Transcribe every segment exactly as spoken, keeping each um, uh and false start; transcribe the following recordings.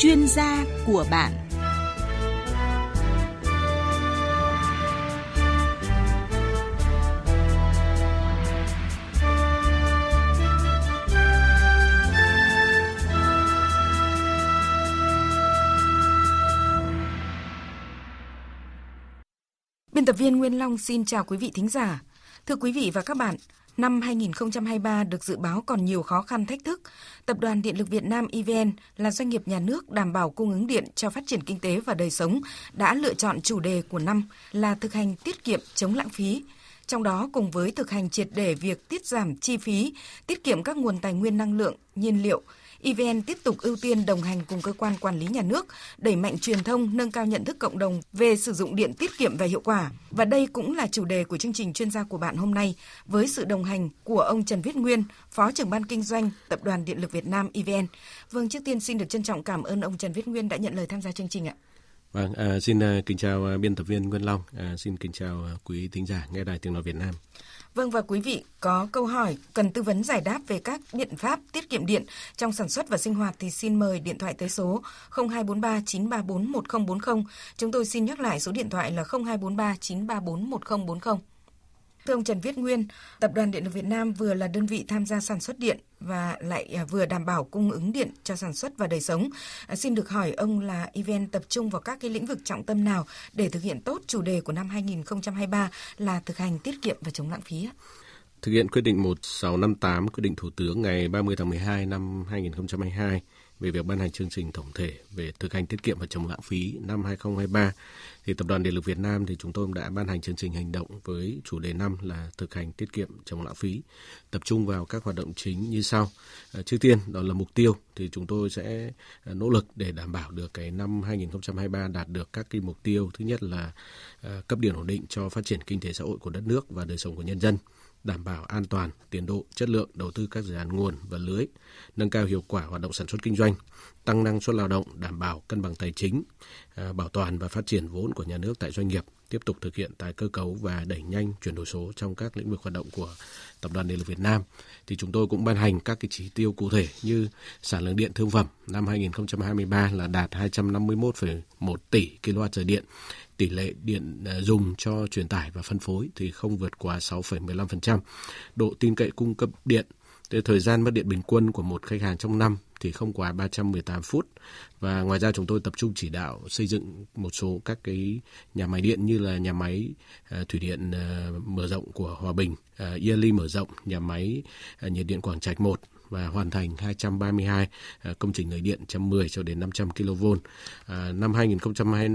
chuyên gia của bạn. Biên tập viên Nguyên Long xin chào quý vị thính giả. Thưa quý vị và các bạn, năm hai không hai ba được dự báo còn nhiều khó khăn thách thức. Tập đoàn Điện lực Việt Nam E V N là doanh nghiệp nhà nước đảm bảo cung ứng điện cho phát triển kinh tế và đời sống đã lựa chọn chủ đề của năm là thực hành tiết kiệm chống lãng phí. Trong đó cùng với thực hành triệt để việc tiết giảm chi phí, tiết kiệm các nguồn tài nguyên năng lượng, nhiên liệu, E V N tiếp tục ưu tiên đồng hành cùng cơ quan quản lý nhà nước, đẩy mạnh truyền thông, nâng cao nhận thức cộng đồng về sử dụng điện tiết kiệm và hiệu quả. Và đây cũng là chủ đề của chương trình chuyên gia của bạn hôm nay, với sự đồng hành của ông Trần Viết Nguyên, Phó trưởng ban kinh doanh Tập đoàn Điện lực Việt Nam E V N. Vâng, trước tiên xin được trân trọng cảm ơn ông Trần Viết Nguyên đã nhận lời tham gia chương trình ạ. Vâng, à, xin à, kính chào à, biên tập viên Nguyên Long, à, xin kính chào à, quý thính giả nghe Đài Tiếng nói Việt Nam. Vâng, và quý vị có câu hỏi cần tư vấn giải đáp về các biện pháp tiết kiệm điện trong sản xuất và sinh hoạt thì xin mời điện thoại tới số không hai bốn ba chín ba bốn một không bốn không. Chúng tôi xin nhắc lại số điện thoại là không hai bốn ba chín ba bốn một không bốn không. Thưa ông Trần Viết Nguyên, Tập đoàn Điện lực Việt Nam vừa là đơn vị tham gia sản xuất điện và lại vừa đảm bảo cung ứng điện cho sản xuất và đời sống. À, xin được hỏi ông là E V N tập trung vào các cái lĩnh vực trọng tâm nào để thực hiện tốt chủ đề của năm hai không hai ba là thực hành tiết kiệm và chống lãng phí? Thực hiện quyết định một sáu năm tám, quyết định Thủ tướng ngày ba mươi tháng mười hai năm hai không hai hai về việc ban hành chương trình tổng thể về thực hành tiết kiệm và chống lãng phí năm hai không hai ba, thì Tập đoàn Điện lực Việt Nam thì chúng tôi đã ban hành chương trình hành động với chủ đề năm là thực hành tiết kiệm chống lãng phí, tập trung vào các hoạt động chính như sau. À, trước tiên đó là mục tiêu, thì chúng tôi sẽ nỗ lực để đảm bảo được cái năm hai không hai ba đạt được các cái mục tiêu. Thứ nhất là à, cấp điện ổn định cho phát triển kinh tế xã hội của đất nước và đời sống của nhân dân, đảm bảo an toàn, tiến độ, chất lượng đầu tư các dự án nguồn và lưới, nâng cao hiệu quả hoạt động sản xuất kinh doanh, tăng năng suất lao động, đảm bảo cân bằng tài chính, bảo toàn và phát triển vốn của nhà nước tại doanh nghiệp, tiếp tục thực hiện tái cơ cấu và đẩy nhanh chuyển đổi số trong các lĩnh vực hoạt động của Tập đoàn Điện lực Việt Nam. Thì chúng tôi cũng ban hành các cái chỉ tiêu cụ thể như sản lượng điện thương phẩm năm hai không hai ba là đạt hai trăm năm mươi mốt phẩy một tỷ ki lô oát giờ điện. Tỷ lệ điện dùng cho truyền tải và phân phối thì không vượt quá sáu phẩy mười lăm phần trăm. Độ tin cậy cung cấp điện, thời gian mất điện bình quân của một khách hàng trong năm thì không quá ba trăm mười tám phút. Và ngoài ra chúng tôi tập trung chỉ đạo xây dựng một số các cái nhà máy điện như là nhà máy uh, thủy điện uh, mở rộng của Hòa Bình, uh, Yearly mở rộng, nhà máy uh, nhiệt điện Quảng Trạch một, và hoàn thành hai trăm ba mươi hai uh, công trình lưới điện một trăm mười cho đến năm trăm ki lô vôn. Uh, năm hai không hai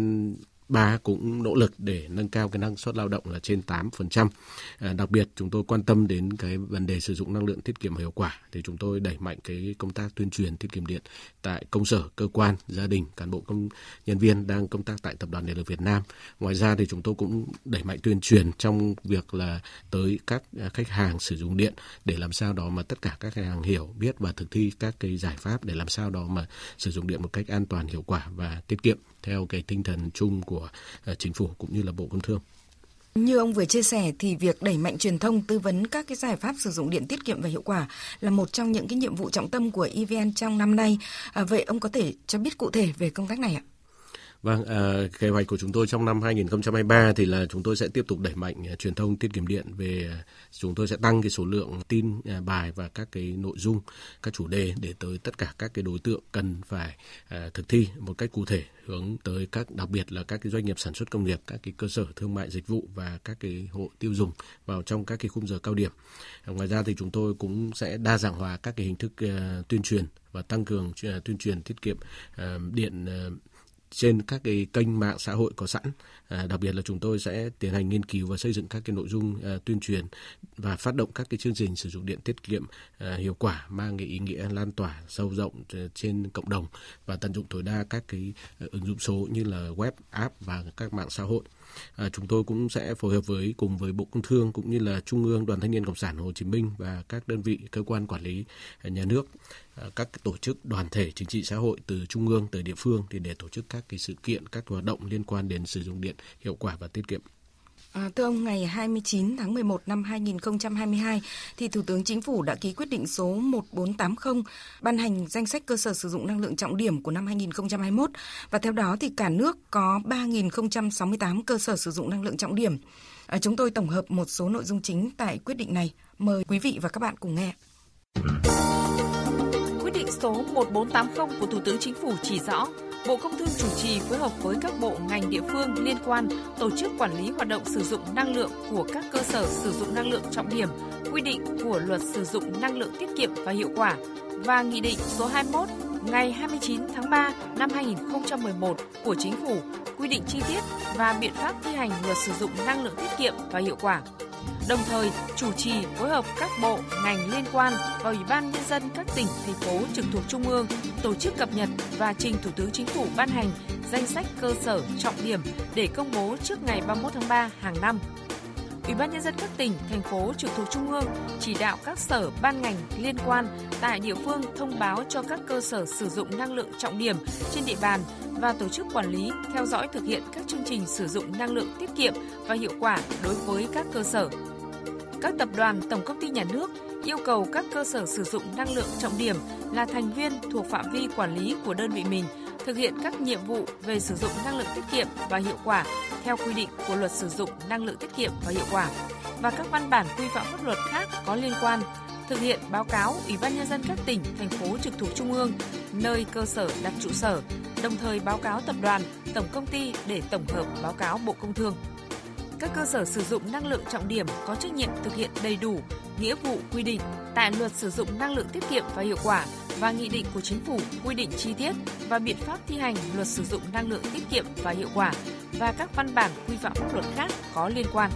ba cũng nỗ lực để nâng cao cái năng suất lao động là trên tám phần trăm. À, đặc biệt chúng tôi quan tâm đến cái vấn đề sử dụng năng lượng tiết kiệm hiệu quả, thì chúng tôi đẩy mạnh cái công tác tuyên truyền tiết kiệm điện tại công sở, cơ quan, gia đình, cán bộ công nhân viên đang công tác tại Tập đoàn Điện lực Việt Nam. Ngoài ra thì chúng tôi cũng đẩy mạnh tuyên truyền trong việc là tới các khách hàng sử dụng điện để làm sao đó mà tất cả các khách hàng hiểu, biết và thực thi các cái giải pháp để làm sao đó mà sử dụng điện một cách an toàn, hiệu quả và tiết kiệm theo cái tinh thần chung của uh, chính phủ cũng như là Bộ Công Thương. Như ông vừa chia sẻ thì việc đẩy mạnh truyền thông, tư vấn các cái giải pháp sử dụng điện tiết kiệm và hiệu quả là một trong những cái nhiệm vụ trọng tâm của E V N trong năm nay. À, vậy ông có thể cho biết cụ thể về công tác này ạ? Vâng, à, kế hoạch của chúng tôi trong năm hai không hai ba thì là chúng tôi sẽ tiếp tục đẩy mạnh uh, truyền thông tiết kiệm điện. Về uh, chúng tôi sẽ tăng cái số lượng tin uh, bài và các cái nội dung, các chủ đề để tới tất cả các cái đối tượng cần phải uh, thực thi một cách cụ thể, hướng tới các, đặc biệt là các cái doanh nghiệp sản xuất công nghiệp, các cái cơ sở thương mại dịch vụ và các cái hộ tiêu dùng vào trong các cái khung giờ cao điểm. Uh, ngoài ra thì chúng tôi cũng sẽ đa dạng hóa các cái hình thức uh, tuyên truyền và tăng cường uh, tuyên truyền tiết kiệm uh, điện uh, trên các cái kênh mạng xã hội có sẵn. À, đặc biệt là chúng tôi sẽ tiến hành nghiên cứu và xây dựng các cái nội dung uh, tuyên truyền và phát động các cái chương trình sử dụng điện tiết kiệm uh, hiệu quả, mang cái ý nghĩa lan tỏa sâu rộng uh, trên cộng đồng và tận dụng tối đa các cái uh, ứng dụng số như là web, app và các mạng xã hội. À, chúng tôi cũng sẽ phối hợp với cùng với Bộ Công Thương cũng như là Trung ương Đoàn Thanh niên Cộng sản Hồ Chí Minh và các đơn vị cơ quan quản lý nhà nước, à, các tổ chức đoàn thể chính trị xã hội từ trung ương tới địa phương thì để tổ chức các cái sự kiện, các hoạt động liên quan đến sử dụng điện hiệu quả và tiết kiệm. À, thưa ông, ngày hai mươi chín tháng mười một năm hai nghìn không trăm hai mươi hai, thì Thủ tướng Chính phủ đã ký quyết định số một bốn tám không ban hành danh sách cơ sở sử dụng năng lượng trọng điểm của năm hai nghìn không trăm hai mươi mốt, và theo đó thì cả nước có ba nghìn không trăm sáu mươi tám cơ sở sử dụng năng lượng trọng điểm. À, chúng tôi tổng hợp một số nội dung chính tại quyết định này. Mời quý vị và các bạn cùng nghe. Quyết định số một bốn tám không của Thủ tướng Chính phủ chỉ rõ Bộ Công Thương chủ trì phối hợp với các bộ ngành địa phương liên quan tổ chức quản lý hoạt động sử dụng năng lượng của các cơ sở sử dụng năng lượng trọng điểm, quy định của Luật sử dụng năng lượng tiết kiệm và hiệu quả và Nghị định số hai mươi mốt ngày hai mươi chín tháng ba năm hai nghìn không trăm mười một của Chính phủ quy định chi tiết và biện pháp thi hành Luật sử dụng năng lượng tiết kiệm và hiệu quả. Đồng thời, chủ trì phối hợp các bộ, ngành liên quan và Ủy ban Nhân dân các tỉnh, thành phố trực thuộc Trung ương tổ chức cập nhật và trình Thủ tướng Chính phủ ban hành danh sách cơ sở trọng điểm để công bố trước ngày ba mươi mốt tháng ba hàng năm. Ủy ban Nhân dân các tỉnh, thành phố trực thuộc Trung ương chỉ đạo các sở ban ngành liên quan tại địa phương thông báo cho các cơ sở sử dụng năng lượng trọng điểm trên địa bàn và tổ chức quản lý, theo dõi thực hiện các chương trình sử dụng năng lượng tiết kiệm và hiệu quả đối với các cơ sở. Các tập đoàn, tổng công ty nhà nước yêu cầu các cơ sở sử dụng năng lượng trọng điểm là thành viên thuộc phạm vi quản lý của đơn vị mình thực hiện các nhiệm vụ về sử dụng năng lượng tiết kiệm và hiệu quả theo quy định của Luật sử dụng năng lượng tiết kiệm và hiệu quả và các văn bản quy phạm pháp luật khác có liên quan, thực hiện báo cáo Ủy ban Nhân dân các tỉnh, thành phố trực thuộc Trung ương, nơi cơ sở đặt trụ sở, đồng thời báo cáo tập đoàn, tổng công ty để tổng hợp báo cáo Bộ Công Thương. Các cơ sở sử dụng năng lượng trọng điểm có trách nhiệm thực hiện đầy đủ nghĩa vụ quy định tại Luật sử dụng năng lượng tiết kiệm và hiệu quả và Nghị định của Chính phủ quy định chi tiết và biện pháp thi hành Luật sử dụng năng lượng tiết kiệm và hiệu quả và các văn bản quy phạm pháp luật khác có liên quan.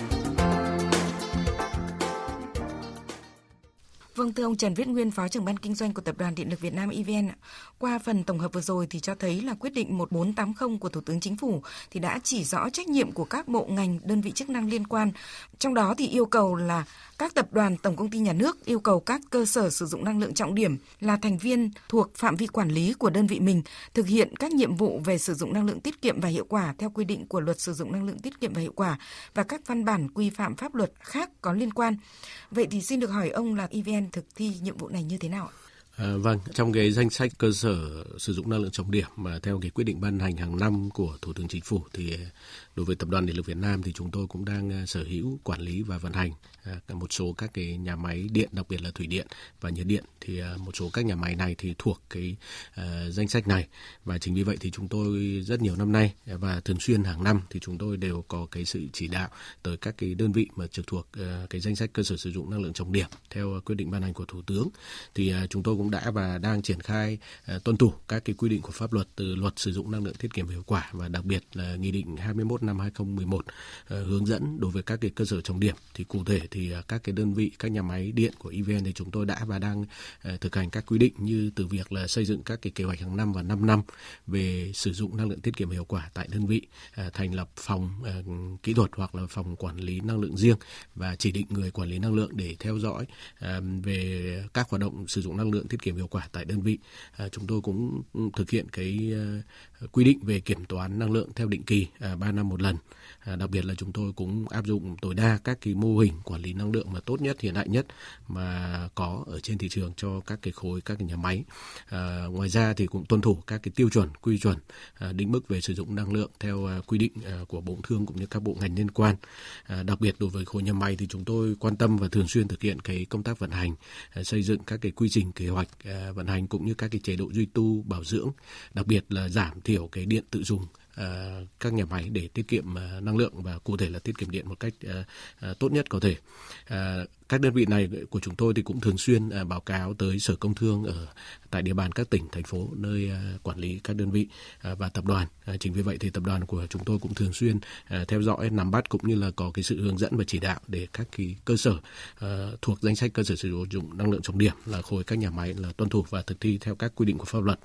Vâng, thưa ông Trần Viết Nguyên, Phó trưởng ban kinh doanh của Tập đoàn Điện lực Việt Nam e vê en, qua phần tổng hợp vừa rồi thì cho thấy là quyết định một bốn tám không của Thủ tướng Chính phủ thì đã chỉ rõ trách nhiệm của các bộ ngành, đơn vị chức năng liên quan. Trong đó thì yêu cầu là các tập đoàn, tổng công ty nhà nước yêu cầu các cơ sở sử dụng năng lượng trọng điểm là thành viên thuộc phạm vi quản lý của đơn vị mình thực hiện các nhiệm vụ về sử dụng năng lượng tiết kiệm và hiệu quả theo quy định của Luật sử dụng năng lượng tiết kiệm và hiệu quả và các văn bản quy phạm pháp luật khác có liên quan. Vậy thì xin được hỏi ông là e vê en thực thi nhiệm vụ này như thế nào ạ? À, vâng, trong cái danh sách cơ sở sử dụng năng lượng trọng điểm mà theo cái quyết định ban hành hàng năm của Thủ tướng Chính phủ thì đối với Tập đoàn Điện lực Việt Nam thì chúng tôi cũng đang sở hữu, quản lý và vận hành một số các cái nhà máy điện, đặc biệt là thủy điện và nhiệt điện. Thì một số các nhà máy này thì thuộc cái uh, danh sách này, và chính vì vậy thì chúng tôi rất nhiều năm nay và thường xuyên hàng năm thì chúng tôi đều có cái sự chỉ đạo tới các cái đơn vị mà trực thuộc uh, cái danh sách cơ sở sử dụng năng lượng trọng điểm theo quyết định ban hành của Thủ tướng. Thì uh, chúng tôi cũng đã và đang triển khai uh, tuân thủ các cái quy định của pháp luật, từ Luật sử dụng năng lượng tiết kiệm hiệu quả và đặc biệt là Nghị định hai mươi mốt năm hai nghìn không trăm mười một uh, hướng dẫn đối với các cái cơ sở trọng điểm. Thì cụ thể thì uh, các cái đơn vị, các nhà máy điện của e vê en thì chúng tôi đã và đang uh, thực hành các quy định như từ việc là xây dựng các cái kế hoạch hàng năm và năm năm về sử dụng năng lượng tiết kiệm hiệu quả tại đơn vị, uh, thành lập phòng uh, kỹ thuật hoặc là phòng quản lý năng lượng riêng và chỉ định người quản lý năng lượng để theo dõi uh, về các hoạt động sử dụng năng lượng tiết kiệm hiệu quả tại đơn vị. Uh, chúng tôi cũng thực hiện cái uh, quy định về kiểm toán năng lượng theo định kỳ uh, ba năm một lần. À, đặc biệt là chúng tôi cũng áp dụng tối đa các cái mô hình quản lý năng lượng mà tốt nhất, hiện đại nhất mà có ở trên thị trường cho các cái khối, các cái nhà máy. À, ngoài ra thì cũng tuân thủ các cái tiêu chuẩn, quy chuẩn à, định mức về sử dụng năng lượng theo à, quy định à, của Bộ Công Thương cũng như các bộ ngành liên quan. À, đặc biệt đối với khối nhà máy thì chúng tôi quan tâm và thường xuyên thực hiện cái công tác vận hành, à, xây dựng các cái quy trình kế hoạch à, vận hành cũng như các cái chế độ duy tu bảo dưỡng, đặc biệt là giảm thiểu cái điện tự dùng À, các nhà máy để tiết kiệm à, năng lượng và cụ thể là tiết kiệm điện một cách à, à, tốt nhất có thể. À, các đơn vị này của chúng tôi thì cũng thường xuyên à, báo cáo tới Sở Công Thương ở tại địa bàn các tỉnh, thành phố nơi à, quản lý các đơn vị à, và tập đoàn. À, chính vì vậy thì tập đoàn của chúng tôi cũng thường xuyên à, theo dõi, nắm bắt cũng như là có cái sự hướng dẫn và chỉ đạo để các cái cơ sở à, thuộc danh sách cơ sở sử dụng năng lượng trọng điểm là khối các nhà máy là tuân thủ và thực thi theo các quy định của pháp luật.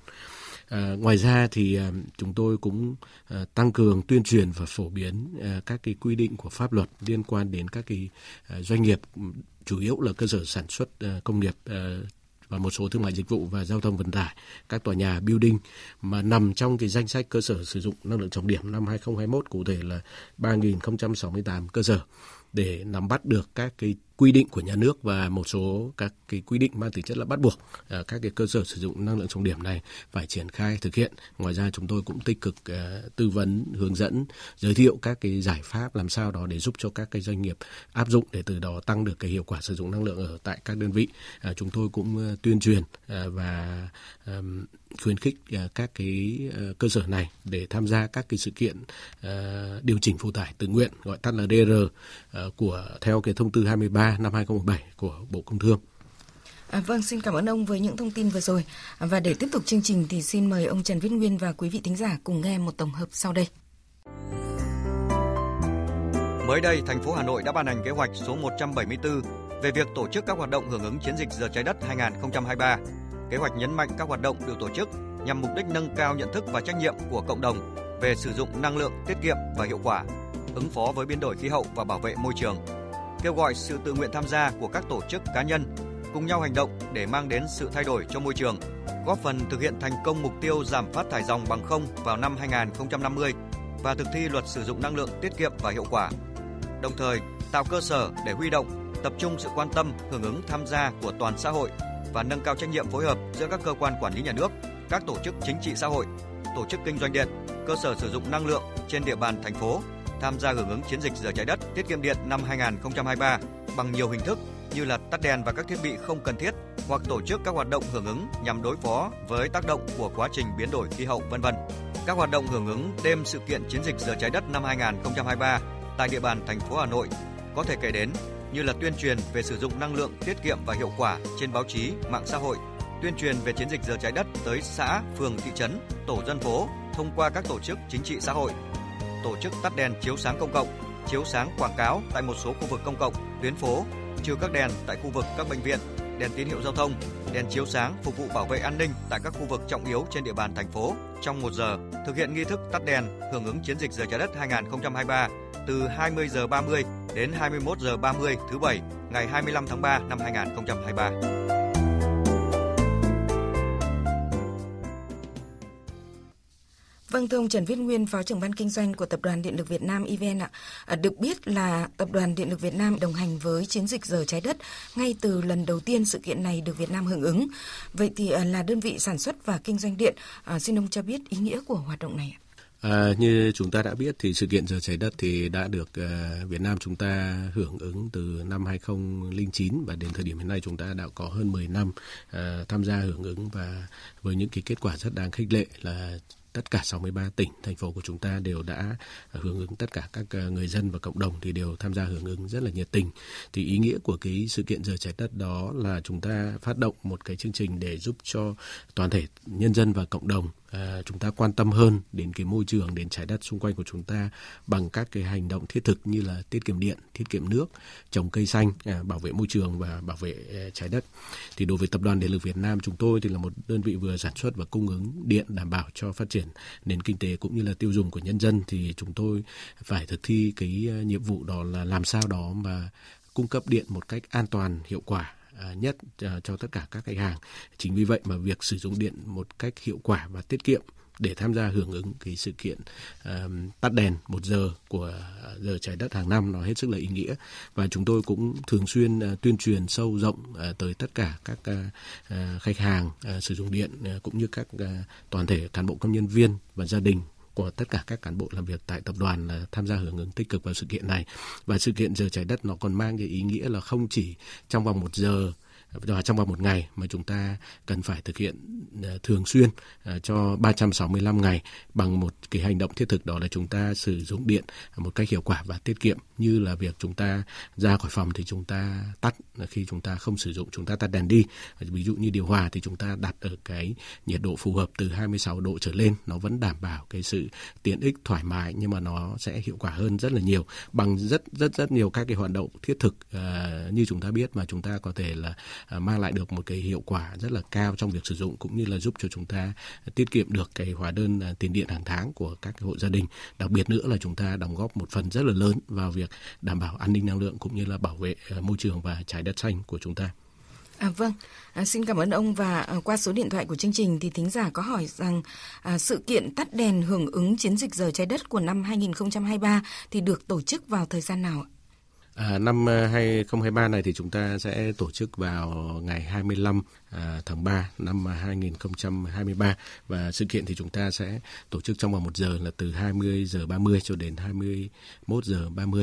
À, ngoài ra thì à, chúng tôi cũng à, tăng cường tuyên truyền và phổ biến à, các cái quy định của pháp luật liên quan đến các cái à, doanh nghiệp, chủ yếu là cơ sở sản xuất à, công nghiệp à, và một số thương mại dịch vụ và giao thông vận tải, các tòa nhà building mà nằm trong cái danh sách cơ sở sử dụng năng lượng trọng điểm năm hai không hai mốt, cụ thể là ba nghìn không trăm sáu mươi tám cơ sở, để nắm bắt được các cái quy định của nhà nước và một số các cái quy định mang tính chất là bắt buộc à, các cái cơ sở sử dụng năng lượng trọng điểm này phải triển khai thực hiện. Ngoài ra chúng tôi cũng tích cực à, tư vấn, hướng dẫn, giới thiệu các cái giải pháp làm sao đó để giúp cho các cái doanh nghiệp áp dụng, để từ đó tăng được cái hiệu quả sử dụng năng lượng ở tại các đơn vị. À, chúng tôi cũng uh, tuyên truyền uh, và um, khuyến khích uh, các cái uh, cơ sở này để tham gia các cái sự kiện uh, điều chỉnh phụ tải tự nguyện, gọi tắt là đê rờ, uh, của theo cái thông tư hai mươi ba năm hai không một bảy của Bộ Công Thương. À, vâng, xin cảm ơn ông với những thông tin vừa rồi. À, và để tiếp tục chương trình thì xin mời ông Trần Viết Nguyên và quý vị thính giả cùng nghe một tổng hợp sau đây. Mới đây, thành phố Hà Nội đã ban hành kế hoạch số một trăm bảy mươi tư về việc tổ chức các hoạt động hưởng ứng chiến dịch Giờ Trái Đất hai không hai ba. Kế hoạch nhấn mạnh các hoạt động được tổ chức nhằm mục đích nâng cao nhận thức và trách nhiệm của cộng đồng về sử dụng năng lượng tiết kiệm và hiệu quả, ứng phó với biến đổi khí hậu và bảo vệ môi trường. Kêu gọi sự tự nguyện tham gia của các tổ chức cá nhân cùng nhau hành động để mang đến sự thay đổi cho môi trường, góp phần thực hiện thành công mục tiêu giảm phát thải ròng bằng không vào năm hai không năm mươi và thực thi luật sử dụng năng lượng tiết kiệm và hiệu quả. Đồng thời, tạo cơ sở để huy động, tập trung sự quan tâm, hưởng ứng tham gia của toàn xã hội và nâng cao trách nhiệm phối hợp giữa các cơ quan quản lý nhà nước, các tổ chức chính trị xã hội, tổ chức kinh doanh điện, cơ sở sử dụng năng lượng trên địa bàn thành phố tham gia hưởng ứng chiến dịch Giờ Trái Đất tiết kiệm điện năm hai không hai ba bằng nhiều hình thức như là tắt đèn và các thiết bị không cần thiết, hoặc tổ chức các hoạt động hưởng ứng nhằm đối phó với tác động của quá trình biến đổi khí hậu, vân vân. Các hoạt động hưởng ứng đêm sự kiện chiến dịch Giờ Trái Đất năm hai không hai ba tại địa bàn thành phố Hà Nội có thể kể đến như là tuyên truyền về sử dụng năng lượng tiết kiệm và hiệu quả trên báo chí, mạng xã hội, tuyên truyền về chiến dịch Giờ Trái Đất tới xã, phường, thị trấn, tổ dân phố thông qua các tổ chức chính trị xã hội, tổ chức tắt đèn chiếu sáng công cộng, chiếu sáng quảng cáo tại một số khu vực công cộng, tuyến phố, trừ các đèn tại khu vực các bệnh viện, đèn tín hiệu giao thông, đèn chiếu sáng phục vụ bảo vệ an ninh tại các khu vực trọng yếu trên địa bàn thành phố trong một giờ, thực hiện nghi thức tắt đèn hưởng ứng chiến dịch Giờ Trái Đất hai không hai ba từ hai mươi giờ ba mươi đến hai mươi mốt giờ ba mươi thứ Bảy ngày hai mươi lăm tháng ba năm hai không hai ba. Vâng, thưa ông Trần Viết Nguyên, Phó trưởng ban kinh doanh của Tập đoàn Điện lực Việt Nam e vê en ạ. À, được biết là Tập đoàn Điện lực Việt Nam đồng hành với chiến dịch Giờ Trái Đất ngay từ lần đầu tiên sự kiện này được Việt Nam hưởng ứng. Vậy thì à, là đơn vị sản xuất và kinh doanh điện, à, xin ông cho biết ý nghĩa của hoạt động này ạ. À, như chúng ta đã biết thì sự kiện Giờ Trái Đất thì đã được uh, Việt Nam chúng ta hưởng ứng từ năm hai không không chín và đến thời điểm hiện nay chúng ta đã có hơn mười năm uh, tham gia hưởng ứng, và với những cái kết quả rất đáng khích lệ là tất cả sáu mươi ba tỉnh, thành phố của chúng ta đều đã hưởng ứng, tất cả các người dân và cộng đồng thì đều tham gia hưởng ứng rất là nhiệt tình. Thì ý nghĩa của cái sự kiện Giờ Trái Đất đó là chúng ta phát động một cái chương trình để giúp cho toàn thể nhân dân và cộng đồng à, chúng ta quan tâm hơn đến cái môi trường, đến trái đất xung quanh của chúng ta bằng các cái hành động thiết thực như là tiết kiệm điện, tiết kiệm nước, trồng cây xanh, à, bảo vệ môi trường và bảo vệ à, trái đất. Thì đối với Tập đoàn Điện lực Việt Nam chúng tôi thì là một đơn vị vừa sản xuất và cung ứng điện đảm bảo cho phát triển nền kinh tế cũng như là tiêu dùng của nhân dân, thì chúng tôi phải thực thi cái nhiệm vụ đó là làm sao đó mà cung cấp điện một cách an toàn, hiệu quả nhất cho tất cả các khách hàng. Chính vì vậy mà việc sử dụng điện một cách hiệu quả và tiết kiệm để tham gia hưởng ứng cái sự kiện uh, tắt đèn một giờ của Giờ Trái Đất hàng năm nó hết sức là ý nghĩa, và chúng tôi cũng thường xuyên uh, tuyên truyền sâu rộng uh, tới tất cả các uh, uh, khách hàng uh, sử dụng điện uh, cũng như các uh, toàn thể cán bộ công nhân viên và gia đình của tất cả các cán bộ làm việc tại tập đoàn là tham gia hưởng ứng tích cực vào sự kiện này. Và sự kiện Giờ Trái Đất nó còn mang cái ý nghĩa là không chỉ trong vòng một giờ và trong vòng một ngày, mà chúng ta cần phải thực hiện uh, thường xuyên uh, cho ba trăm sáu mươi lăm ngày bằng một cái hành động thiết thực, đó là chúng ta sử dụng điện một cách hiệu quả và tiết kiệm, như là việc chúng ta ra khỏi phòng thì chúng ta tắt, khi chúng ta không sử dụng chúng ta tắt đèn đi. Ví dụ như điều hòa thì chúng ta đặt ở cái nhiệt độ phù hợp từ hai mươi sáu độ trở lên, nó vẫn đảm bảo cái sự tiện ích thoải mái nhưng mà nó sẽ hiệu quả hơn rất là nhiều bằng rất rất rất nhiều các cái hoạt động thiết thực uh, như chúng ta biết, mà chúng ta có thể là mang lại được một cái hiệu quả rất là cao trong việc sử dụng, cũng như là giúp cho chúng ta tiết kiệm được cái hóa đơn tiền điện hàng tháng của các cái hộ gia đình. Đặc biệt nữa là chúng ta đóng góp một phần rất là lớn vào việc đảm bảo an ninh năng lượng cũng như là bảo vệ môi trường và trái đất xanh của chúng ta. À, vâng, à, xin cảm ơn ông. Và à, qua số điện thoại của chương trình thì thính giả có hỏi rằng à, sự kiện tắt đèn hưởng ứng chiến dịch giờ trái đất của năm hai nghìn không trăm hai mươi ba thì được tổ chức vào thời gian nào ạ? À, năm hai không hai ba này thì chúng ta sẽ tổ chức vào ngày hai mươi lăm à, tháng ba năm hai nghìn không trăm hai mươi ba, và sự kiện thì chúng ta sẽ tổ chức trong vòng một giờ, là từ hai mươi giờ ba mươi cho đến hai mươi mốt giờ ba mươi.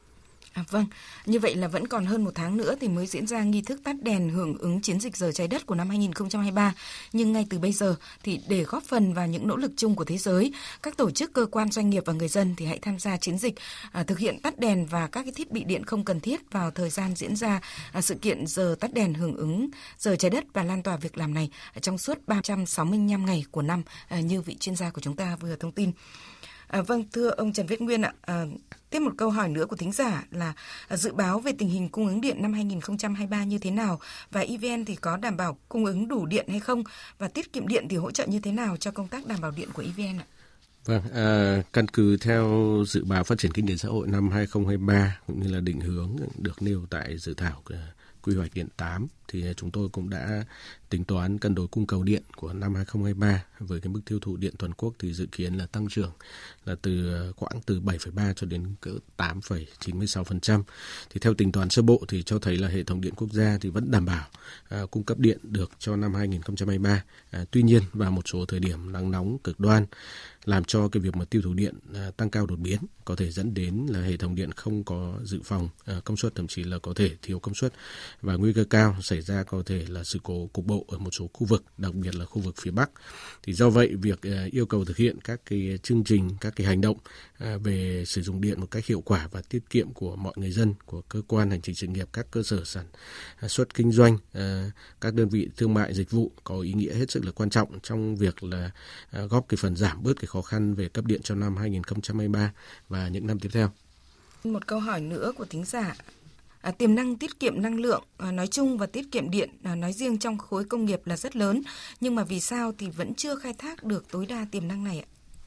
À, vâng, như vậy là vẫn còn hơn một tháng nữa thì mới diễn ra nghi thức tắt đèn hưởng ứng chiến dịch giờ trái đất của năm hai nghìn không trăm hai mươi ba. Nhưng ngay từ bây giờ thì để góp phần vào những nỗ lực chung của thế giới, các tổ chức, cơ quan, doanh nghiệp và người dân thì hãy tham gia chiến dịch à, thực hiện tắt đèn và các cái thiết bị điện không cần thiết vào thời gian diễn ra à, sự kiện giờ tắt đèn hưởng ứng giờ trái đất, và lan tỏa việc làm này trong suốt ba trăm sáu mươi lăm ngày của năm à, như vị chuyên gia của chúng ta vừa thông tin. À, vâng, thưa ông Trần Viết Nguyên ạ, à, tiếp một câu hỏi nữa của thính giả là à, dự báo về tình hình cung ứng điện năm hai nghìn không trăm hai mươi ba như thế nào, và e vê en thì có đảm bảo cung ứng đủ điện hay không, và tiết kiệm điện thì hỗ trợ như thế nào cho công tác đảm bảo điện của e vê en ạ? Vâng, à, căn cứ theo dự báo phát triển kinh tế xã hội năm hai không hai ba cũng như là định hướng được nêu tại dự thảo quy hoạch điện tám, thì chúng tôi cũng đã tính toán cân đối cung cầu điện của năm hai không hai ba với cái mức tiêu thụ điện toàn quốc thì dự kiến là tăng trưởng là từ khoảng từ bảy phẩy ba cho đến cỡ tám phẩy chín mươi sáu phần trăm. Thì theo tính toán sơ bộ thì cho thấy là hệ thống điện quốc gia thì vẫn đảm bảo à, cung cấp điện được cho năm hai nghìn không trăm hai mươi ba. À, tuy nhiên vào một số thời điểm nắng nóng cực đoan làm cho cái việc mà tiêu thụ điện à, tăng cao đột biến, có thể dẫn đến là hệ thống điện không có dự phòng à, công suất, thậm chí là có thể thiếu công suất, và nguy cơ cao xảy ra có thể là sự cố cục bộ ở một số khu vực, đặc biệt là khu vực phía Bắc. Thì do vậy việc à, yêu cầu thực hiện các cái chương trình, các cái hành động à, về sử dụng điện một cách hiệu quả và tiết kiệm của mọi người dân, của cơ quan hành chính sự nghiệp, các cơ sở sản xuất kinh doanh, à, các đơn vị thương mại dịch vụ có ý nghĩa hết sức là quan trọng trong việc là à, góp cái phần giảm bớt cái khó khăn về cấp điện cho năm hai nghìn không trăm hai mươi ba và những năm tiếp theo. Một câu hỏi nữa của thính giả. À, tiềm năng tiết kiệm năng lượng à, nói chung và tiết kiệm điện à, nói riêng trong khối công nghiệp là rất lớn, nhưng mà vì sao thì vẫn chưa khai thác được tối đa tiềm năng này ạ?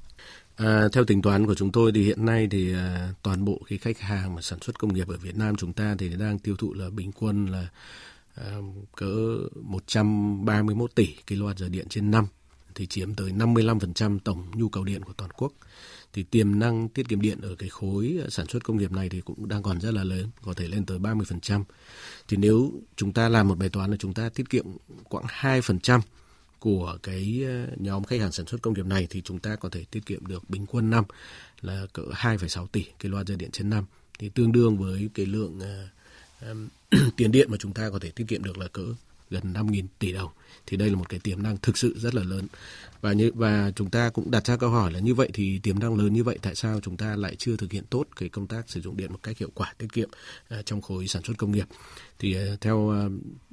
À, theo tính toán của chúng tôi thì hiện nay thì à, toàn bộ cái khách hàng mà sản xuất công nghiệp ở Việt Nam chúng ta thì đang tiêu thụ là bình quân là à, cỡ một trăm ba mươi mốt tỷ ki lô oát giờ điện trên năm, thì chiếm tới năm mươi lăm phần trăm tổng nhu cầu điện của toàn quốc. Thì tiềm năng tiết kiệm điện ở cái khối sản xuất công nghiệp này thì cũng đang còn rất là lớn, có thể lên tới ba mươi phần trăm. Thì nếu chúng ta làm một bài toán là chúng ta tiết kiệm khoảng hai phần trăm của cái nhóm khách hàng sản xuất công nghiệp này, thì chúng ta có thể tiết kiệm được bình quân năm là cỡ hai phẩy sáu tỷ ki lô oát giờ điện trên năm, thì tương đương với cái lượng uh, um, tiền điện mà chúng ta có thể tiết kiệm được là cỡ gần năm nghìn tỷ đồng. Thì đây là một cái tiềm năng thực sự rất là lớn. Và như và chúng ta cũng đặt ra câu hỏi là như vậy thì tiềm năng lớn như vậy, tại sao chúng ta lại chưa thực hiện tốt cái công tác sử dụng điện một cách hiệu quả, tiết kiệm uh, trong khối sản xuất công nghiệp? Thì uh, theo uh,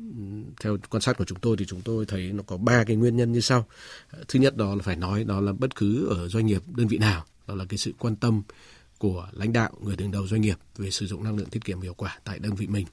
theo quan sát của chúng tôi thì chúng tôi thấy nó có ba cái nguyên nhân như sau. Uh, thứ nhất đó là phải nói đó là bất cứ ở doanh nghiệp, đơn vị nào, đó là cái sự quan tâm của lãnh đạo, người đứng đầu doanh nghiệp về sử dụng năng lượng tiết kiệm hiệu quả tại đơn vị mình.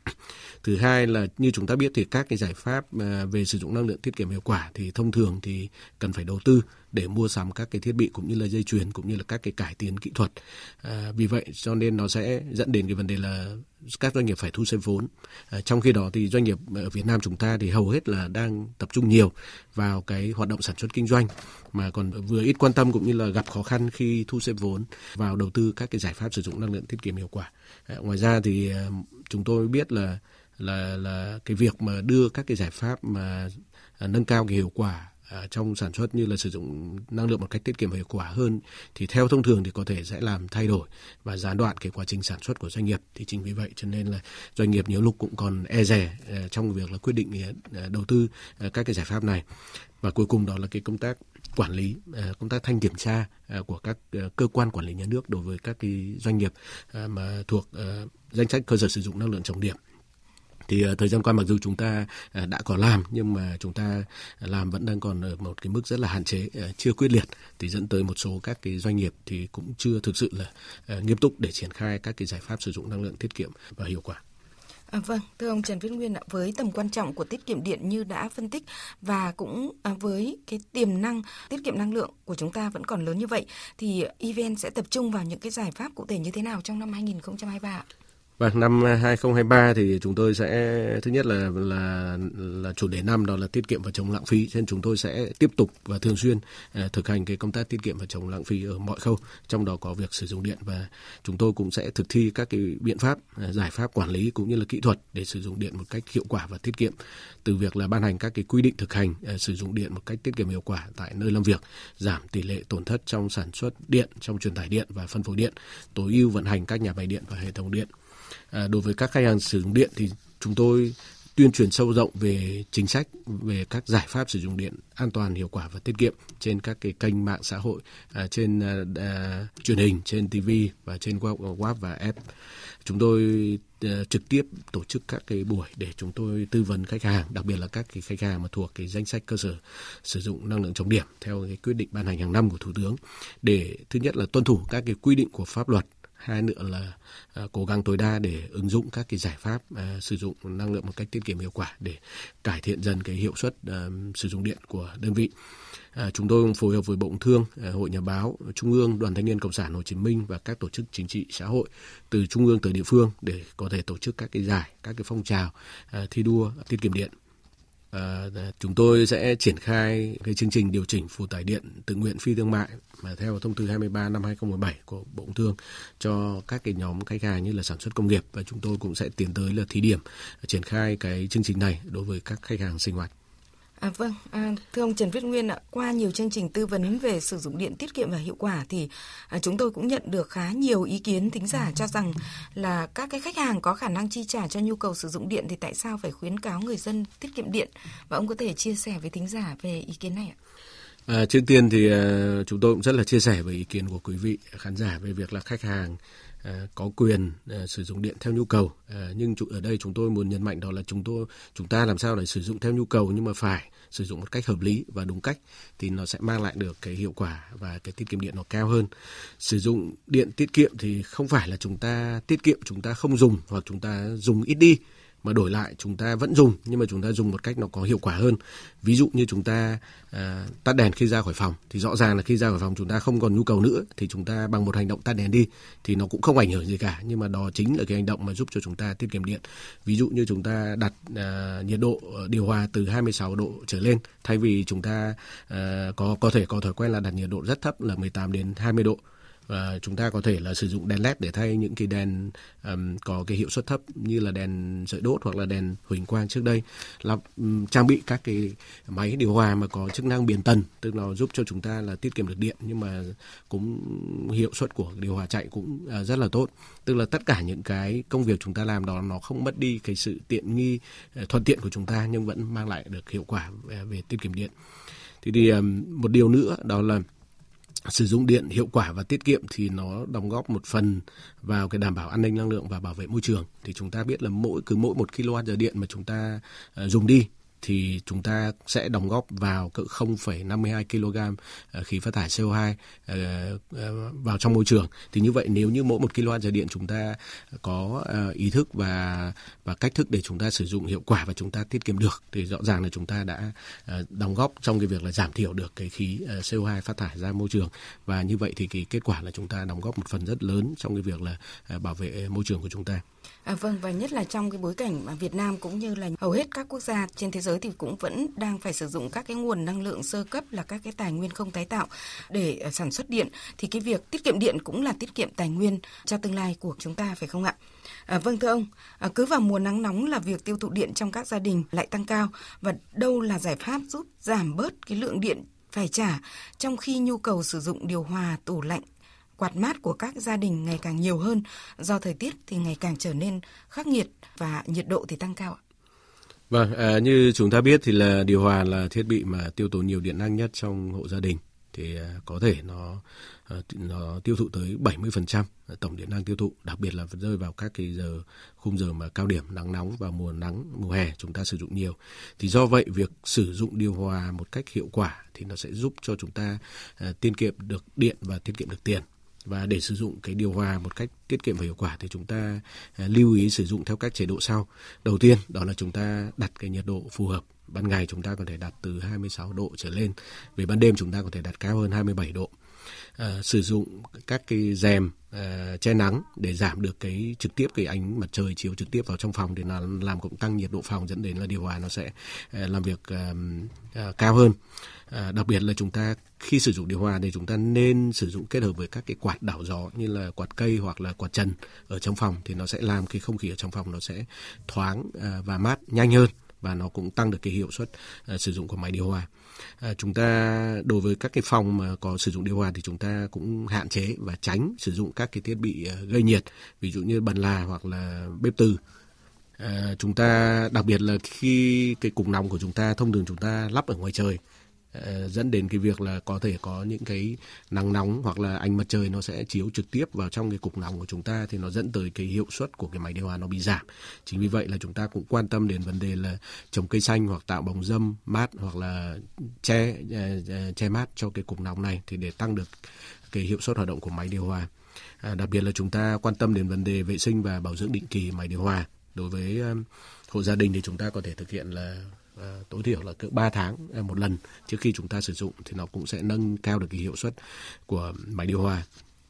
Thứ hai là như chúng ta biết thì các cái giải pháp về sử dụng năng lượng tiết kiệm hiệu quả thì thông thường thì cần phải đầu tư để mua sắm các cái thiết bị cũng như là dây chuyền cũng như là các cái cải tiến kỹ thuật. À, vì vậy cho nên nó sẽ dẫn đến cái vấn đề là các doanh nghiệp phải thu xếp vốn. À, trong khi đó thì doanh nghiệp ở Việt Nam chúng ta thì hầu hết là đang tập trung nhiều vào cái hoạt động sản xuất kinh doanh, mà còn vừa ít quan tâm cũng như là gặp khó khăn khi thu xếp vốn vào đầu tư các cái giải pháp sử dụng năng lượng tiết kiệm hiệu quả. À, ngoài ra thì chúng tôi biết là là là cái việc mà đưa các cái giải pháp mà à, nâng cao cái hiệu quả à, trong sản xuất như là sử dụng năng lượng một cách tiết kiệm hiệu quả hơn thì theo thông thường thì có thể sẽ làm thay đổi và gián đoạn cái quá trình sản xuất của doanh nghiệp. Thì chính vì vậy cho nên là doanh nghiệp nhiều lúc cũng còn e dè à, trong việc là quyết định à, đầu tư à, các cái giải pháp này. Và cuối cùng đó là cái công tác quản lý, à, công tác thanh kiểm tra à, của các à, cơ quan quản lý nhà nước đối với các cái doanh nghiệp à, mà thuộc à, danh sách cơ sở sử dụng năng lượng trọng điểm. Thì uh, thời gian qua mặc dù chúng ta uh, đã có làm nhưng mà chúng ta làm vẫn đang còn ở một cái mức rất là hạn chế, uh, chưa quyết liệt, thì dẫn tới một số các cái doanh nghiệp thì cũng chưa thực sự là uh, nghiêm túc để triển khai các cái giải pháp sử dụng năng lượng tiết kiệm và hiệu quả. À, vâng, thưa ông Trần Viết Nguyên ạ, với tầm quan trọng của tiết kiệm điện như đã phân tích và cũng à, với cái tiềm năng tiết kiệm năng lượng của chúng ta vẫn còn lớn như vậy, thì e vê en sẽ tập trung vào những cái giải pháp cụ thể như thế nào trong năm hai nghìn không trăm hai mươi ba ạ? Và năm hai không hai ba thì chúng tôi sẽ thứ nhất là là là chủ đề năm, đó là tiết kiệm và chống lãng phí, cho nên chúng tôi sẽ tiếp tục và thường xuyên uh, thực hành cái công tác tiết kiệm và chống lãng phí ở mọi khâu, trong đó có việc sử dụng điện, và chúng tôi cũng sẽ thực thi các cái biện pháp uh, giải pháp quản lý cũng như là kỹ thuật để sử dụng điện một cách hiệu quả và tiết kiệm, từ việc là ban hành các cái quy định thực hành uh, sử dụng điện một cách tiết kiệm hiệu quả tại nơi làm việc, giảm tỷ lệ tổn thất trong sản xuất điện, trong truyền tải điện và phân phối điện, tối ưu vận hành các nhà máy điện và hệ thống điện. À, đối với các khách hàng sử dụng điện thì chúng tôi tuyên truyền sâu rộng về chính sách, về các giải pháp sử dụng điện an toàn, hiệu quả và tiết kiệm trên các cái kênh mạng xã hội, à, trên à, à, truyền hình, trên ti vi và trên web và app. Chúng tôi à, trực tiếp tổ chức các cái buổi để chúng tôi tư vấn khách hàng, đặc biệt là các cái khách hàng mà thuộc cái danh sách cơ sở sử dụng năng lượng trọng điểm theo cái quyết định ban hành hàng năm của Thủ tướng, để thứ nhất là tuân thủ các cái quy định của pháp luật, hai nữa là uh, cố gắng tối đa để ứng dụng các cái giải pháp uh, sử dụng năng lượng một cách tiết kiệm hiệu quả để cải thiện dần cái hiệu suất uh, sử dụng điện của đơn vị. Uh, chúng tôi phối hợp với Bộ Công Thương, uh, Hội Nhà báo Trung ương, Đoàn Thanh niên Cộng sản Hồ Chí Minh và các tổ chức chính trị xã hội từ trung ương tới địa phương để có thể tổ chức các cái giải, các cái phong trào uh, thi đua tiết kiệm điện. À, chúng tôi sẽ triển khai cái chương trình điều chỉnh phụ tải điện tự nguyện phi thương mại mà theo thông tư hai mươi ba năm hai không một bảy của Bộ Công Thương cho các cái nhóm khách hàng như là sản xuất công nghiệp, và chúng tôi cũng sẽ tiến tới là thí điểm triển khai cái chương trình này đối với các khách hàng sinh hoạt. À, vâng, à, thưa ông Trần Viết Nguyên ạ, qua nhiều chương trình tư vấn về sử dụng điện tiết kiệm và hiệu quả thì à, chúng tôi cũng nhận được khá nhiều ý kiến thính giả cho rằng là các cái khách hàng có khả năng chi trả cho nhu cầu sử dụng điện thì tại sao phải khuyến cáo người dân tiết kiệm điện, và ông có thể chia sẻ với thính giả về ý kiến này ạ? À, trước tiên thì à, chúng tôi cũng rất là chia sẻ với ý kiến của quý vị khán giả về việc là khách hàng À, có quyền à, sử dụng điện theo nhu cầu, à, nhưng ở đây chúng tôi muốn nhấn mạnh đó là chúng tôi chúng ta làm sao để sử dụng theo nhu cầu nhưng mà phải sử dụng một cách hợp lý và đúng cách thì nó sẽ mang lại được cái hiệu quả và cái tiết kiệm điện nó cao hơn. Sử dụng điện tiết kiệm thì không phải là chúng ta tiết kiệm chúng ta không dùng hoặc chúng ta dùng ít đi, mà đổi lại chúng ta vẫn dùng nhưng mà chúng ta dùng một cách nó có hiệu quả hơn. Ví dụ như chúng ta à, tắt đèn khi ra khỏi phòng thì rõ ràng là khi ra khỏi phòng chúng ta không còn nhu cầu nữa thì chúng ta bằng một hành động tắt đèn đi thì nó cũng không ảnh hưởng gì cả, nhưng mà đó chính là cái hành động mà giúp cho chúng ta tiết kiệm điện. Ví dụ như chúng ta đặt à, nhiệt độ điều hòa từ hai mươi sáu độ trở lên, thay vì chúng ta à, có có thể có thói quen là đặt nhiệt độ rất thấp là mười tám đến hai mươi độ. Và chúng ta có thể là sử dụng đèn led để thay những cái đèn um, có cái hiệu suất thấp như là đèn sợi đốt hoặc là đèn huỳnh quang trước đây, là um, trang bị các cái máy điều hòa mà có chức năng biến tần, tức là giúp cho chúng ta là tiết kiệm được điện nhưng mà cũng hiệu suất của điều hòa chạy cũng uh, rất là tốt. Tức là tất cả những cái công việc chúng ta làm đó nó không mất đi cái sự tiện nghi, uh, thuận tiện của chúng ta nhưng vẫn mang lại được hiệu quả về, về tiết kiệm điện. Thì, thì um, một điều nữa đó là sử dụng điện hiệu quả và tiết kiệm thì nó đóng góp một phần vào cái đảm bảo an ninh năng lượng và bảo vệ môi trường. Thì chúng ta biết là mỗi cứ mỗi một ki lô oát giờ điện mà chúng ta uh, dùng đi thì chúng ta sẽ đóng góp vào cỡ không phẩy năm mươi hai ki lô gam khí phát thải xê o hai uh, uh, vào trong môi trường. Thì như vậy nếu như mỗi một ki lô oát giờ điện chúng ta có uh, ý thức và và cách thức để chúng ta sử dụng hiệu quả và chúng ta tiết kiệm được thì rõ ràng là chúng ta đã uh, đóng góp trong cái việc là giảm thiểu được cái khí uh, xê o hai phát thải ra môi trường, và như vậy thì cái kết quả là chúng ta đóng góp một phần rất lớn trong cái việc là uh, bảo vệ môi trường của chúng ta. À, vâng, và nhất là trong cái bối cảnh mà Việt Nam cũng như là hầu hết các quốc gia trên thế giới thì cũng vẫn đang phải sử dụng các cái nguồn năng lượng sơ cấp là các cái tài nguyên không tái tạo để uh, sản xuất điện, thì cái việc tiết kiệm điện cũng là tiết kiệm tài nguyên cho tương lai của chúng ta, phải không ạ? À, vâng thưa ông, à, cứ vào mùa nắng nóng là việc tiêu thụ điện trong các gia đình lại tăng cao, và đâu là giải pháp giúp giảm bớt cái lượng điện phải trả trong khi nhu cầu sử dụng điều hòa, tủ lạnh, quạt mát của các gia đình ngày càng nhiều hơn do thời tiết thì ngày càng trở nên khắc nghiệt và nhiệt độ thì tăng cao ạ? Vâng, à, như chúng ta biết thì là điều hòa là thiết bị mà tiêu tốn nhiều điện năng nhất trong hộ gia đình, thì à, có thể nó à, nó tiêu thụ tới bảy mươi phần trăm tổng điện năng tiêu thụ, đặc biệt là rơi vào các cái giờ khung giờ mà cao điểm nắng nóng và mùa nắng mùa hè chúng ta sử dụng nhiều. Thì do vậy việc sử dụng điều hòa một cách hiệu quả thì nó sẽ giúp cho chúng ta à, tiết kiệm được điện và tiết kiệm được tiền. Và để sử dụng cái điều hòa một cách tiết kiệm và hiệu quả thì chúng ta à, lưu ý sử dụng theo các chế độ sau. Đầu tiên đó là chúng ta đặt cái nhiệt độ phù hợp. Ban ngày chúng ta có thể đặt từ hai mươi sáu độ trở lên. Về ban đêm chúng ta có thể đặt cao hơn hai mươi bảy độ. uh, sử dụng các cái rèm uh, che nắng để giảm được cái trực tiếp cái ánh mặt trời chiếu trực tiếp vào trong phòng, để là làm cũng tăng nhiệt độ phòng, dẫn đến là điều hòa nó sẽ uh, làm việc uh, uh, cao hơn. À, đặc biệt là chúng ta khi sử dụng điều hòa thì chúng ta nên sử dụng kết hợp với các cái quạt đảo gió như là quạt cây hoặc là quạt trần ở trong phòng, thì nó sẽ làm cái không khí ở trong phòng nó sẽ thoáng à, và mát nhanh hơn, và nó cũng tăng được cái hiệu suất à, sử dụng của máy điều hòa. À, chúng ta đối với các cái phòng mà có sử dụng điều hòa thì chúng ta cũng hạn chế và tránh sử dụng các cái thiết bị à, gây nhiệt, ví dụ như bàn là hoặc là bếp từ. À, chúng ta đặc biệt là khi cái cục nóng của chúng ta thông thường chúng ta lắp ở ngoài trời, Uh, dẫn đến cái việc là có thể có những cái nắng nóng hoặc là ánh mặt trời nó sẽ chiếu trực tiếp vào trong cái cục nóng của chúng ta, thì nó dẫn tới cái hiệu suất của cái máy điều hòa nó bị giảm. Chính vì vậy là chúng ta cũng quan tâm đến vấn đề là trồng cây xanh hoặc tạo bóng râm mát hoặc là che uh, che mát cho cái cục nóng này, thì để tăng được cái hiệu suất hoạt động của máy điều hòa. Uh, đặc biệt là chúng ta quan tâm đến vấn đề vệ sinh và bảo dưỡng định kỳ máy điều hòa. Đối với um, hộ gia đình thì chúng ta có thể thực hiện là À, tối thiểu là cỡ ba tháng à, một lần trước khi chúng ta sử dụng, thì nó cũng sẽ nâng cao được cái hiệu suất của máy điều hòa.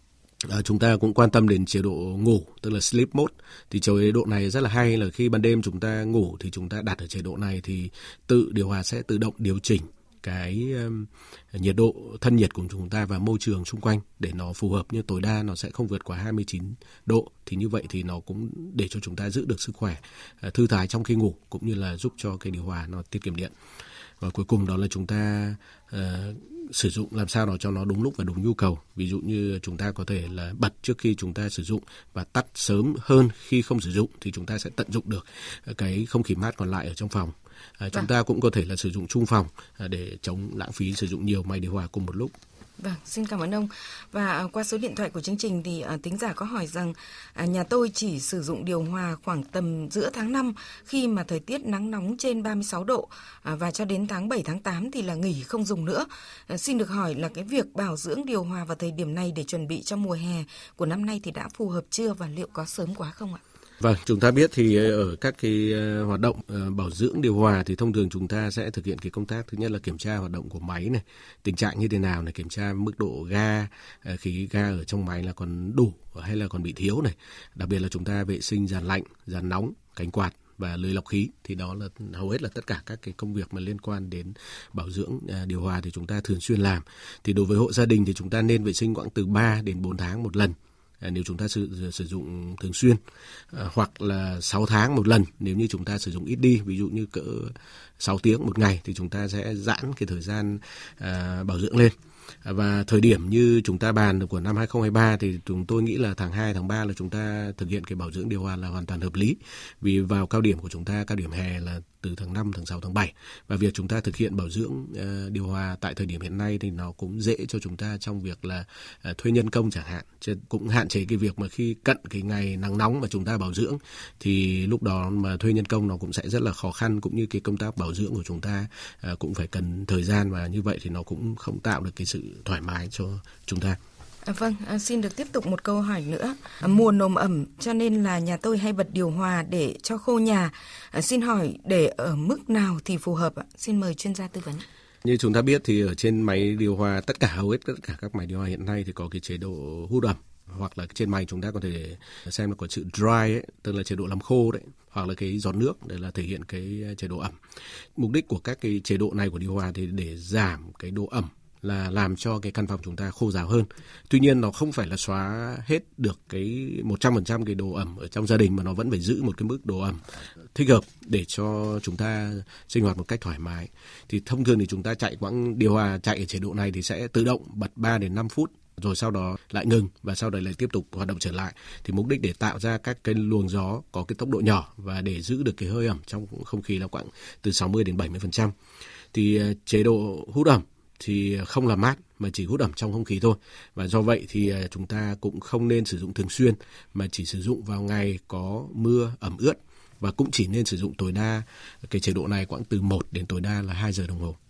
À, chúng ta cũng quan tâm đến chế độ ngủ, tức là sleep mode. Thì chế độ này rất là hay, là khi ban đêm chúng ta ngủ thì chúng ta đặt ở chế độ này thì tự điều hòa sẽ tự động điều chỉnh cái um, nhiệt độ thân nhiệt của chúng ta và môi trường xung quanh để nó phù hợp, như tối đa nó sẽ không vượt quá hai mươi chín độ. Thì như vậy thì nó cũng để cho chúng ta giữ được sức khỏe, uh, thư thái trong khi ngủ, cũng như là giúp cho cái điều hòa nó tiết kiệm điện. Và cuối cùng đó là chúng ta uh, sử dụng làm sao đó cho nó đúng lúc và đúng nhu cầu. Ví dụ như chúng ta có thể là bật trước khi chúng ta sử dụng và tắt sớm hơn khi không sử dụng, thì chúng ta sẽ tận dụng được cái không khí mát còn lại ở trong phòng. À, chúng vâng. ta cũng có thể là sử dụng chung phòng à, để chống lãng phí sử dụng nhiều máy điều hòa cùng một lúc. Vâng, xin cảm ơn ông. Và qua số điện thoại của chương trình thì uh, thính giả có hỏi rằng uh, nhà tôi chỉ sử dụng điều hòa khoảng tầm giữa tháng năm khi mà thời tiết nắng nóng trên ba mươi sáu độ, uh, và cho đến tháng bảy, tháng tám thì là nghỉ không dùng nữa. Uh, xin được hỏi là cái việc bảo dưỡng điều hòa vào thời điểm này để chuẩn bị cho mùa hè của năm nay thì đã phù hợp chưa, và liệu có sớm quá không ạ? Vâng, chúng ta biết thì ở các cái hoạt động bảo dưỡng điều hòa thì thông thường chúng ta sẽ thực hiện cái công tác thứ nhất là kiểm tra hoạt động của máy này, tình trạng như thế nào này, kiểm tra mức độ ga, khí ga ở trong máy là còn đủ hay là còn bị thiếu này. Đặc biệt là chúng ta vệ sinh dàn lạnh, dàn nóng, cánh quạt và lưới lọc khí. Thì đó là hầu hết là tất cả các cái công việc mà liên quan đến bảo dưỡng điều hòa thì chúng ta thường xuyên làm. Thì đối với hộ gia đình thì chúng ta nên vệ sinh khoảng từ ba đến bốn tháng một lần nếu chúng ta sử, sử dụng thường xuyên, à, hoặc là sáu tháng một lần nếu như chúng ta sử dụng ít đi, ví dụ như cỡ sáu tiếng một ngày thì chúng ta sẽ giãn cái thời gian à, bảo dưỡng lên. À, và thời điểm như chúng ta bàn của năm hai không hai ba thì chúng tôi nghĩ là tháng hai, tháng ba là chúng ta thực hiện cái bảo dưỡng điều hòa là hoàn toàn hợp lý, vì vào cao điểm của chúng ta, cao điểm hè là từ tháng năm, tháng sáu, tháng bảy, và việc chúng ta thực hiện bảo dưỡng uh, điều hòa tại thời điểm hiện nay thì nó cũng dễ cho chúng ta trong việc là uh, thuê nhân công chẳng hạn, chứ cũng hạn chế cái việc mà khi cận cái ngày nắng nóng mà chúng ta bảo dưỡng thì lúc đó mà thuê nhân công nó cũng sẽ rất là khó khăn, cũng như cái công tác bảo dưỡng của chúng ta uh, cũng phải cần thời gian, và như vậy thì nó cũng không tạo được cái sự thoải mái cho chúng ta. À, vâng, à, xin được tiếp tục một câu hỏi nữa. À, mùa nồm ẩm cho nên là nhà tôi hay bật điều hòa để cho khô nhà. À, xin hỏi để ở mức nào thì phù hợp ạ? Xin mời chuyên gia tư vấn. Như chúng ta biết thì ở trên máy điều hòa, tất cả hầu hết tất cả các máy điều hòa hiện nay thì có cái chế độ hút ẩm, hoặc là trên máy chúng ta có thể xem là có chữ dry ấy, tức là chế độ làm khô đấy, hoặc là cái giọt nước để là thể hiện cái chế độ ẩm. Mục đích của các cái chế độ này của điều hòa thì để giảm cái độ ẩm, là làm cho cái căn phòng chúng ta khô ráo hơn. Tuy nhiên nó không phải là xóa hết được cái một trăm phần trăm cái độ ẩm ở trong gia đình, mà nó vẫn phải giữ một cái mức độ ẩm thích hợp để cho chúng ta sinh hoạt một cách thoải mái. Thì thông thường thì chúng ta chạy quãng điều hòa chạy ở chế độ này thì sẽ tự động bật ba đến năm phút, rồi sau đó lại ngừng và sau đó lại tiếp tục hoạt động trở lại. Thì mục đích để tạo ra các cái luồng gió có cái tốc độ nhỏ và để giữ được cái hơi ẩm trong không khí là khoảng từ sáu mươi đến bảy mươi phần trăm. Thì chế độ hút ẩm thì không làm mát mà chỉ hút ẩm trong không khí thôi, và do vậy thì chúng ta cũng không nên sử dụng thường xuyên, mà chỉ sử dụng vào ngày có mưa ẩm ướt, và cũng chỉ nên sử dụng tối đa cái chế độ này khoảng từ một đến tối đa là hai giờ đồng hồ.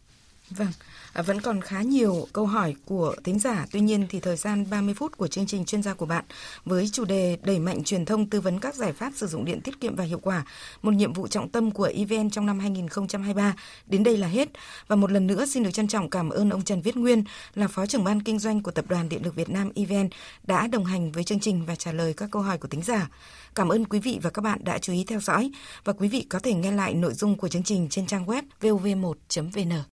Vâng, à, vẫn còn khá nhiều câu hỏi của thính giả. Tuy nhiên thì thời gian ba mươi phút của chương trình chuyên gia của bạn với chủ đề đẩy mạnh truyền thông tư vấn các giải pháp sử dụng điện tiết kiệm và hiệu quả, một nhiệm vụ trọng tâm của e vê en trong năm hai nghìn không trăm hai mươi ba đến đây là hết. Và một lần nữa xin được trân trọng cảm ơn ông Trần Viết Nguyên là Phó trưởng ban kinh doanh của Tập đoàn Điện lực Việt Nam e vê en đã đồng hành với chương trình và trả lời các câu hỏi của thính giả. Cảm ơn quý vị và các bạn đã chú ý theo dõi và quý vị có thể nghe lại nội dung của chương trình trên trang web vov một chấm vn.